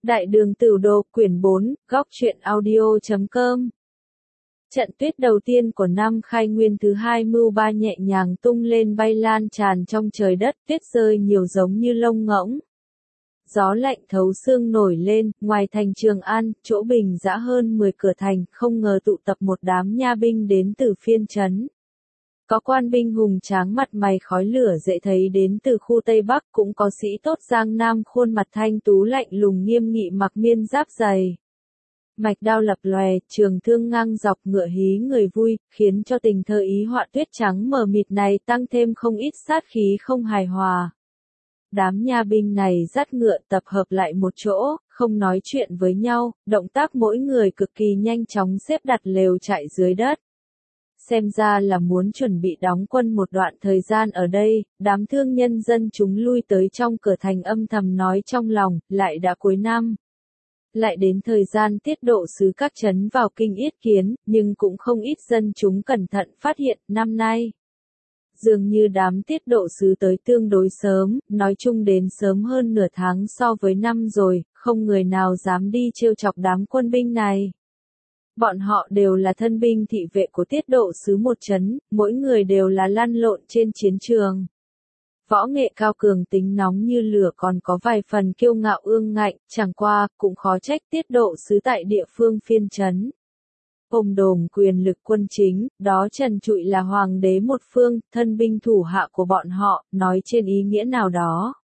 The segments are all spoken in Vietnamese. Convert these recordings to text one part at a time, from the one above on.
Đại đường Tửu Đồ, quyển 4, góc truyện audio.com. Trận tuyết đầu tiên của năm khai nguyên thứ hai mưu ba nhẹ nhàng tung lên bay lan tràn trong trời đất, tuyết rơi nhiều giống như lông ngỗng. Gió lạnh thấu xương nổi lên, ngoài thành Trường An, chỗ bình dã hơn 10 cửa thành, không ngờ tụ tập một đám nha binh đến từ phiên trấn. Có quan binh hùng tráng mặt mày khói lửa dễ thấy đến từ khu Tây Bắc, cũng có sĩ tốt Giang Nam khuôn mặt thanh tú lạnh lùng nghiêm nghị mặc miên giáp dày. Mạch đao lập lòe, trường thương ngang dọc ngựa hí người vui, khiến cho tình thơ ý họa tuyết trắng mờ mịt này tăng thêm không ít sát khí không hài hòa. Đám nha binh này dắt ngựa tập hợp lại một chỗ, không nói chuyện với nhau, động tác mỗi người cực kỳ nhanh chóng xếp đặt lều trại dưới đất. Xem ra là muốn chuẩn bị đóng quân một đoạn thời gian ở đây, đám thương nhân dân chúng lui tới trong cửa thành âm thầm nói trong lòng, lại đã cuối năm. Lại đến thời gian tiết độ sứ các trấn vào kinh yết kiến, nhưng cũng không ít dân chúng cẩn thận phát hiện, năm nay. Dường như đám tiết độ sứ tới tương đối sớm, nói chung đến sớm hơn nửa tháng so với năm rồi, không người nào dám đi trêu chọc đám quân binh này. Bọn họ đều là thân binh thị vệ của tiết độ sứ một trấn, mỗi người đều là lăn lộn trên chiến trường. Võ nghệ cao cường tính nóng như lửa còn có vài phần kiêu ngạo ương ngạnh, chẳng qua, cũng khó trách tiết độ sứ tại địa phương phiên trấn. Ôm đồm quyền lực quân chính, đó trần trụi là hoàng đế một phương, thân binh thủ hạ của bọn họ, nói trên ý nghĩa nào đó.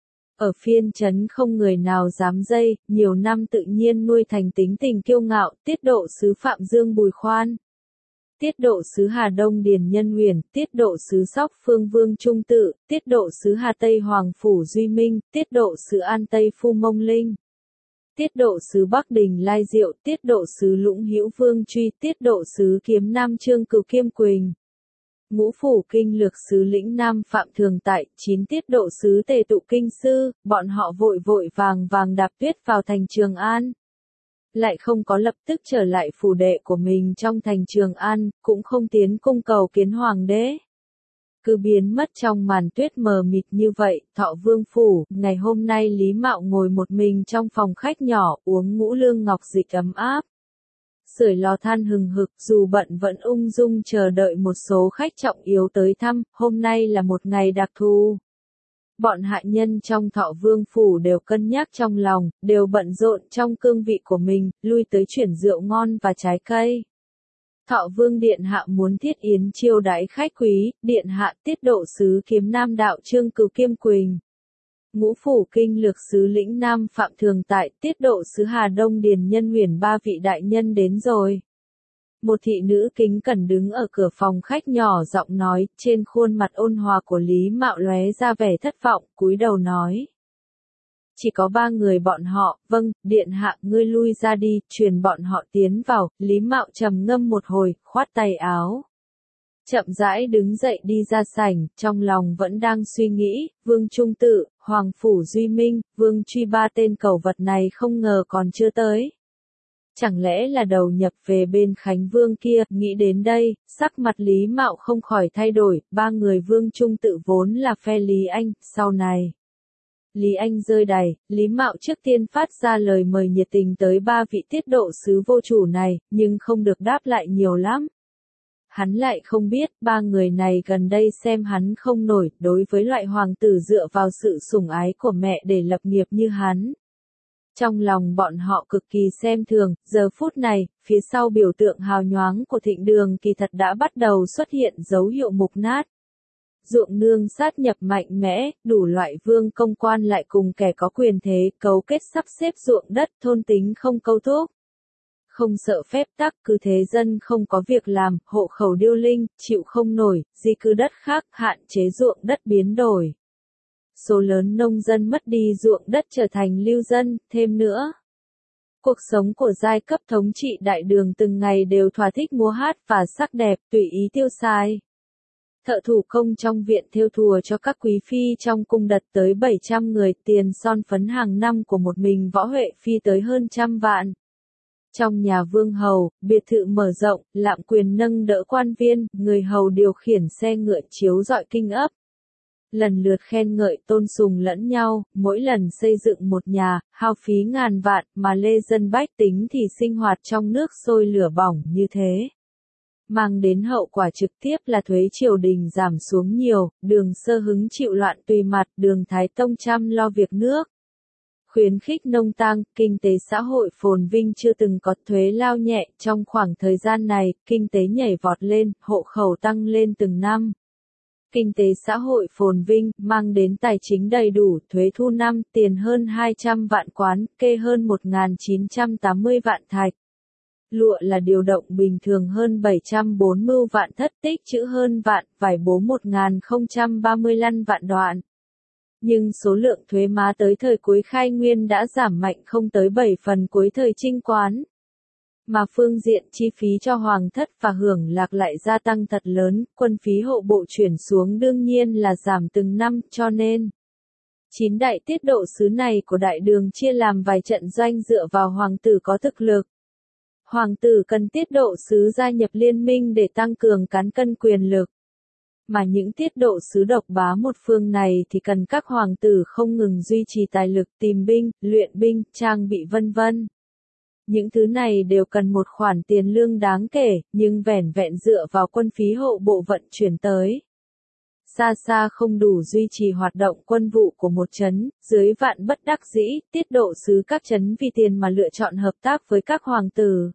Ở phiên trấn không người nào dám dây, nhiều năm tự nhiên nuôi thành tính tình kiêu ngạo, tiết độ sứ Phạm Dương Bùi Khoan. Tiết độ sứ Hà Đông Điền Nhân Huyền, tiết độ sứ Sóc Phương Vương Trung Tự, tiết độ sứ Hà Tây Hoàng Phủ Duy Minh, tiết độ sứ An Tây Phu Mông Linh. Tiết độ sứ Bắc Đình Lai Diệu, tiết độ sứ Lũng Hữu Vương Truy, tiết độ sứ Kiếm Nam Trương Cửu Kiêm Quỳnh. Ngũ phủ kinh lược sứ lĩnh Nam Phạm Thường Tại, 9 tiết độ sứ Tề Tụ Kinh Sư, bọn họ vội vội vàng đạp tuyết vào thành Trường An. Lại không có lập tức trở lại phủ đệ của mình trong thành Trường An, cũng không tiến cung cầu kiến hoàng đế. Cứ biến mất trong màn tuyết mờ mịt như vậy, Thọ Vương Phủ, ngày hôm nay Lý Mạo ngồi một mình trong phòng khách nhỏ, uống ngũ lương ngọc dịch ấm áp. Sưởi lò than hừng hực, dù bận vẫn ung dung chờ đợi một số khách trọng yếu tới thăm, hôm nay là một ngày đặc thù. Bọn hạ nhân trong Thọ Vương Phủ đều cân nhắc trong lòng, đều bận rộn trong cương vị của mình, lui tới chuyển rượu ngon và trái cây. Thọ Vương Điện Hạ muốn thiết yến chiêu đãi khách quý, Điện Hạ tiết độ sứ Kiếm Nam Đạo Trương Cửu Kiêm Quỳnh. Ngũ phủ kinh lược sứ lĩnh Nam Phạm Thường Tại, tiết độ sứ Hà Đông Điền Nhân Huyền, ba vị đại nhân đến rồi. Một thị nữ kính cẩn đứng ở cửa phòng khách nhỏ giọng nói, trên khuôn mặt ôn hòa của Lý Mạo lóe ra vẻ thất vọng, cúi đầu nói. Chỉ có 3 người bọn họ, vâng, Điện Hạ ngươi lui ra đi, truyền bọn họ tiến vào, Lý Mạo trầm ngâm một hồi, khoát tay áo. Chậm rãi đứng dậy đi ra sảnh, trong lòng vẫn đang suy nghĩ, Vương Trung Tự, Hoàng Phủ Duy Minh, Vương Truy, 3 tên cẩu vật này không ngờ còn chưa tới. Chẳng lẽ là đầu nhập về bên Khánh Vương kia, nghĩ đến đây, sắc mặt Lý Mạo không khỏi thay đổi, 3 người Vương Trung Tự vốn là phe Lý Anh, sau này. Lý Anh rơi đày, Lý Mạo trước tiên phát ra lời mời nhiệt tình tới 3 vị tiết độ sứ vô chủ này, nhưng không được đáp lại nhiều lắm. Hắn lại không biết, 3 người này gần đây xem hắn không nổi, đối với loại hoàng tử dựa vào sự sủng ái của mẹ để lập nghiệp như hắn. Trong lòng bọn họ cực kỳ xem thường, giờ phút này, phía sau biểu tượng hào nhoáng của Thịnh Đường kỳ thật đã bắt đầu xuất hiện dấu hiệu mục nát. Ruộng nương sát nhập mạnh mẽ, đủ loại vương công quan lại cùng kẻ có quyền thế, cấu kết sắp xếp ruộng đất, thôn tính không câu thúc. Không sợ phép tắc, cứ thế dân không có việc làm, hộ khẩu điêu linh, chịu không nổi, di cư đất khác, hạn chế ruộng đất biến đổi. Số lớn nông dân mất đi ruộng đất trở thành lưu dân, thêm nữa. Cuộc sống của giai cấp thống trị đại đường từng ngày đều thỏa thích múa hát và sắc đẹp, tùy ý tiêu xài. Thợ thủ công trong viện thêu thùa cho các quý phi trong cung đặt tới 700 người, tiền son phấn hàng năm của một mình Võ Huệ Phi tới hơn 100 vạn. Trong nhà vương hầu, biệt thự mở rộng, lạm quyền nâng đỡ quan viên, người hầu điều khiển xe ngựa chiếu rọi kinh ấp. lần lượt khen ngợi tôn sùng lẫn nhau, mỗi lần xây dựng một nhà, hao phí ngàn vạn, mà lê dân bách tính thì sinh hoạt trong nước sôi lửa bỏng như thế. Mang đến hậu quả trực tiếp là thuế triều đình giảm xuống nhiều, Đường Sơ hứng chịu loạn tùy mặt, Đường Thái Tông chăm lo việc nước. Khuyến khích nông tăng, kinh tế xã hội phồn vinh chưa từng có thuế lao nhẹ, trong khoảng thời gian này, kinh tế nhảy vọt lên, hộ khẩu tăng lên từng năm. Kinh tế xã hội phồn vinh, mang đến tài chính đầy đủ, thuế thu năm, tiền hơn 200 vạn quán, kê hơn 1.980 vạn thạch. Lụa là điều động bình thường hơn 740 vạn thất, tích trữ hơn vạn, vải bố 1.035 vạn đoạn. Nhưng số lượng thuế má tới thời cuối khai nguyên đã giảm mạnh không tới 7 phần cuối thời Trinh Quán. Mà phương diện chi phí cho hoàng thất và hưởng lạc lại gia tăng thật lớn, quân phí hộ bộ chuyển xuống đương nhiên là giảm từng năm, cho nên 9 đại tiết độ sứ này của đại đường chia làm vài trận doanh dựa vào hoàng tử có thực lực. Hoàng tử cần tiết độ sứ gia nhập liên minh để tăng cường cán cân quyền lực. Mà những tiết độ sứ độc bá một phương này thì cần các hoàng tử không ngừng duy trì tài lực tìm binh, luyện binh, trang bị vân vân. Những thứ này đều cần một khoản tiền lương đáng kể, nhưng vẻn vẹn dựa vào quân phí hộ bộ vận chuyển tới. Xa xa không đủ duy trì hoạt động quân vụ của một trấn, dưới vạn bất đắc dĩ, tiết độ sứ các trấn vì tiền mà lựa chọn hợp tác với các hoàng tử.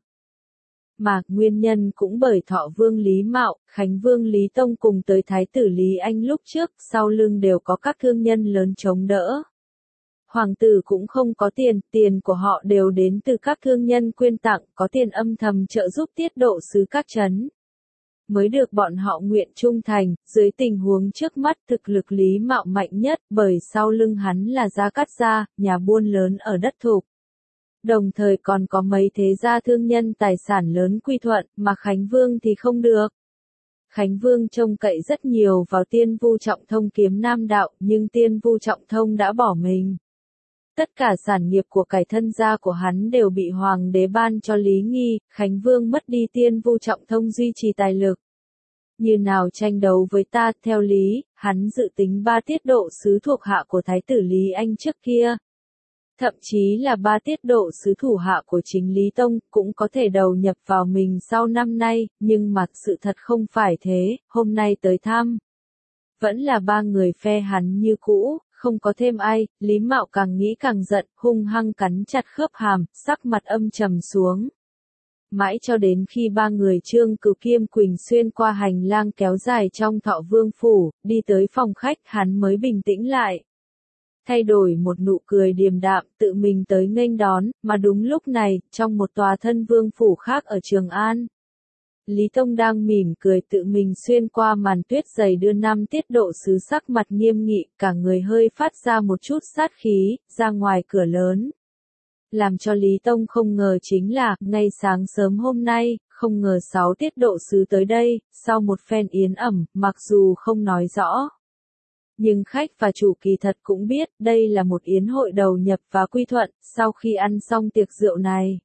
Mà, nguyên nhân cũng bởi Thọ Vương Lý Mạo, Khánh Vương Lý Tông cùng tới Thái tử Lý Anh lúc trước, sau lưng đều có các thương nhân lớn chống đỡ. Hoàng tử cũng không có tiền, tiền của họ đều đến từ các thương nhân quyên tặng, có tiền âm thầm trợ giúp tiết độ sứ các trấn. Mới được bọn họ nguyện trung thành, dưới tình huống trước mắt thực lực Lý Mạo mạnh nhất, bởi sau lưng hắn là Gia Cát Gia, nhà buôn lớn ở đất Thục. Đồng thời còn có mấy thế gia thương nhân tài sản lớn quy thuận, mà Khánh Vương thì không được. Khánh Vương trông cậy rất nhiều vào Tiên Vu Trọng Thông kiếm nam đạo, nhưng Tiên Vu Trọng Thông đã bỏ mình. Tất cả sản nghiệp của cải thân gia của hắn đều bị hoàng đế ban cho Lý Nghi, Khánh Vương mất đi Tiên Vu Trọng Thông duy trì tài lực. Như nào tranh đấu với ta, theo lý, hắn dự tính 3 tiết độ sứ thuộc hạ của Thái tử Lý Anh trước kia. Thậm chí là 3 tiết độ sứ thủ hạ của chính Lý Tông, cũng có thể đầu nhập vào mình sau năm nay, nhưng mà sự thật không phải thế, hôm nay tới thăm. Vẫn là 3 người phe hắn như cũ, không có thêm ai, Lý Mạo càng nghĩ càng giận, hung hăng cắn chặt khớp hàm, sắc mặt âm trầm xuống. Mãi cho đến khi 3 người Trương Cửu Kiêm Quỳnh xuyên qua hành lang kéo dài trong Thọ Vương Phủ, đi tới phòng khách hắn mới bình tĩnh lại. Thay đổi một nụ cười điềm đạm, tự mình tới nghênh đón, mà đúng lúc này, trong một tòa thân vương phủ khác ở Trường An. Lý Tông đang mỉm cười tự mình xuyên qua màn tuyết dày đưa 5 tiết độ sứ sắc mặt nghiêm nghị, cả người hơi phát ra một chút sát khí, ra ngoài cửa lớn. Làm cho Lý Tông không ngờ chính là, ngay sáng sớm hôm nay, không ngờ 6 tiết độ sứ tới đây, sau một phen yến ẩm, mặc dù không nói rõ. Nhưng khách và chủ kỳ thật cũng biết, đây là một yến hội đầu nhập và quy thuận, sau khi ăn xong tiệc rượu này.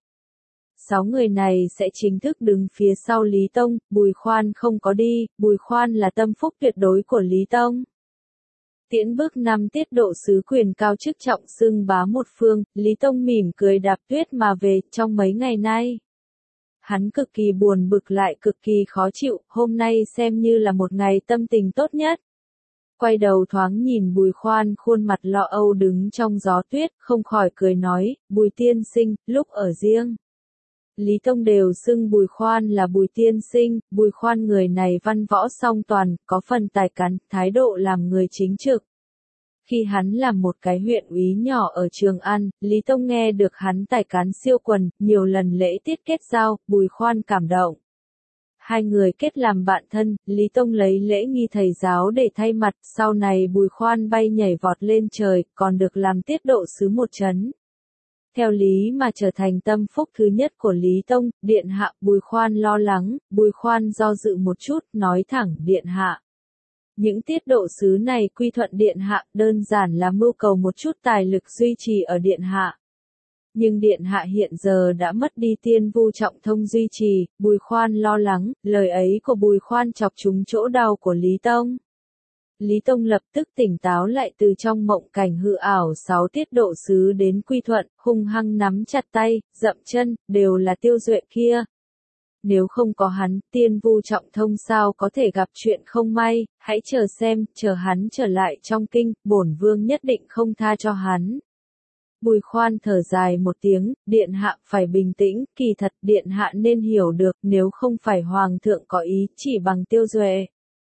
6 người này sẽ chính thức đứng phía sau Lý Tông, Bùi Khoan không có đi, Bùi Khoan là tâm phúc tuyệt đối của Lý Tông. Tiễn bước 5 tiết độ sứ quyền cao chức trọng xưng bá một phương, Lý Tông mỉm cười đạp tuyết mà về, trong mấy ngày nay. Hắn cực kỳ buồn bực lại cực kỳ khó chịu, hôm nay xem như là một ngày tâm tình tốt nhất. Quay đầu thoáng nhìn Bùi Khoan khuôn mặt lo âu đứng trong gió tuyết, không khỏi cười nói, Bùi tiên sinh, lúc ở riêng. Lý Tông đều xưng Bùi Khoan là Bùi tiên sinh, Bùi Khoan người này văn võ song toàn, có phần tài cán, thái độ làm người chính trực. Khi hắn làm một cái huyện úy nhỏ ở Trường An, Lý Tông nghe được hắn tài cán siêu quần, nhiều lần lễ tiết kết giao, Bùi Khoan cảm động. Hai người kết làm bạn thân, Lý Tông lấy lễ nghi thầy giáo để thay mặt, sau này Bùi Khoan bay nhảy vọt lên trời, còn được làm tiết độ sứ một trấn. Theo lý mà trở thành tâm phúc thứ nhất của Lý Tông, điện hạ, Bùi Khoan lo lắng, Bùi Khoan do dự một chút, nói thẳng, điện hạ. Những tiết độ sứ này quy thuận điện hạ, đơn giản là mưu cầu một chút tài lực duy trì ở điện hạ. Nhưng điện hạ hiện giờ đã mất đi Tiên Vu Trọng Thông duy trì, Bùi Khoan lo lắng, lời ấy của Bùi Khoan chọc trúng chỗ đau của Lý Tông. Lý Tông lập tức tỉnh táo lại từ trong mộng cảnh hư ảo 6 tiết độ sứ đến quy thuận, hung hăng nắm chặt tay, dậm chân, đều là Tiêu Duệ kia. Nếu không có hắn, Tiên Vu Trọng Thông sao có thể gặp chuyện không may, hãy chờ xem, chờ hắn trở lại trong kinh, bổn vương nhất định không tha cho hắn. Bùi Khoan thở dài một tiếng, điện hạ phải bình tĩnh, kỳ thật điện hạ nên hiểu được, nếu không phải hoàng thượng có ý chỉ bằng Tiêu Duệ.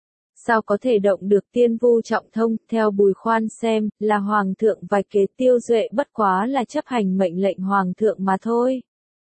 Sao có thể động được Tiên Vu Trọng Thông, theo Bùi Khoan xem, là hoàng thượng vạch kế, Tiêu Duệ bất quá là chấp hành mệnh lệnh hoàng thượng mà thôi.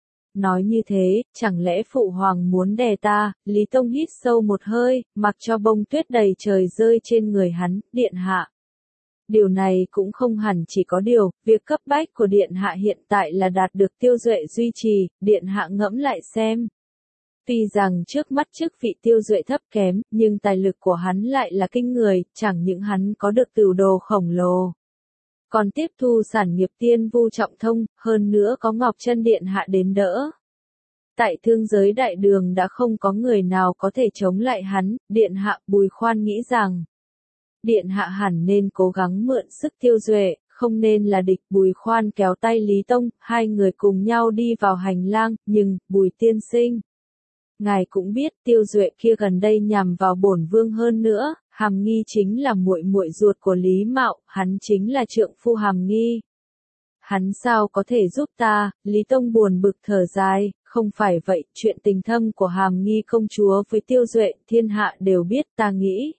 Nói như thế, chẳng lẽ phụ hoàng muốn đè ta? Lý Tông hít sâu một hơi, mặc cho bông tuyết đầy trời rơi trên người hắn, điện hạ. Điều này cũng không hẳn chỉ có điều, việc cấp bách của điện hạ hiện tại là đạt được Tiêu Duệ duy trì, điện hạ ngẫm lại xem. Tuy rằng trước mắt chức vị Tiêu Duệ thấp kém, nhưng tài lực của hắn lại là kinh người, chẳng những hắn có được tửu đồ khổng lồ. Còn tiếp thu sản nghiệp Tiên Vu Trọng Thông, hơn nữa có Ngọc Chân điện hạ đến đỡ. Tại thương giới đại đường đã không có người nào có thể chống lại hắn, điện hạ. Bùi Khoan nghĩ rằng điện hạ hẳn nên cố gắng mượn sức Tiêu Duệ, không nên là địch. Bùi Khoan kéo tay Lý Tông, hai người cùng nhau đi vào hành lang, nhưng, Bùi tiên sinh. Ngài cũng biết Tiêu Duệ kia gần đây nhằm vào bổn vương, hơn nữa, Hàm Nghi chính là muội muội ruột của Lý Mạo, hắn chính là trượng phu Hàm Nghi. Hắn sao có thể giúp ta? Lý Tông buồn bực thở dài, không phải vậy, chuyện tình thâm của Hàm Nghi công chúa với Tiêu Duệ, thiên hạ đều biết, ta nghĩ.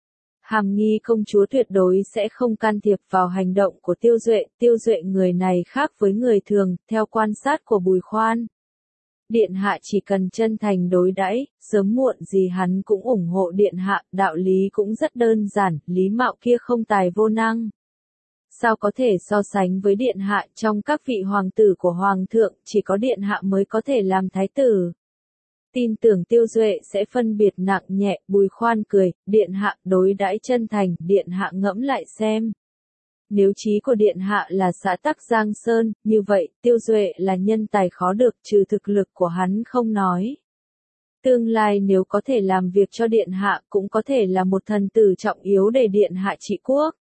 Hàm Nghi công chúa tuyệt đối sẽ không can thiệp vào hành động của Tiêu Duệ người này khác với người thường, theo quan sát của Bùi Khoan. Điện hạ chỉ cần chân thành đối đãi, sớm muộn gì hắn cũng ủng hộ điện hạ, đạo lý cũng rất đơn giản, Lý Mạo kia không tài vô năng. Sao có thể so sánh với điện hạ, trong các vị hoàng tử của hoàng thượng, chỉ có điện hạ mới có thể làm thái tử. Tin tưởng Tiêu Duệ sẽ phân biệt nặng nhẹ. Bùi Khoan cười, điện hạ đối đãi chân thành, điện hạ ngẫm lại xem. Nếu chí của điện hạ là xã tắc Giang Sơn, như vậy, Tiêu Duệ là nhân tài khó được, trừ thực lực của hắn không nói. Tương lai nếu có thể làm việc cho điện hạ, cũng có thể là một thần tử trọng yếu để điện hạ trị quốc.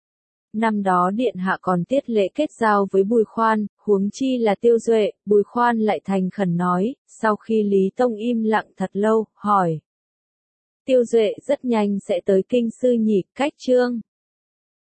Năm đó điện hạ còn tiết lễ kết giao với Bùi Khoan, huống chi là Tiêu Duệ. Bùi Khoan lại thành khẩn nói, sau khi Lý Tông im lặng thật lâu, hỏi. Tiêu Duệ rất nhanh sẽ tới kinh sư nhỉ? Cách chương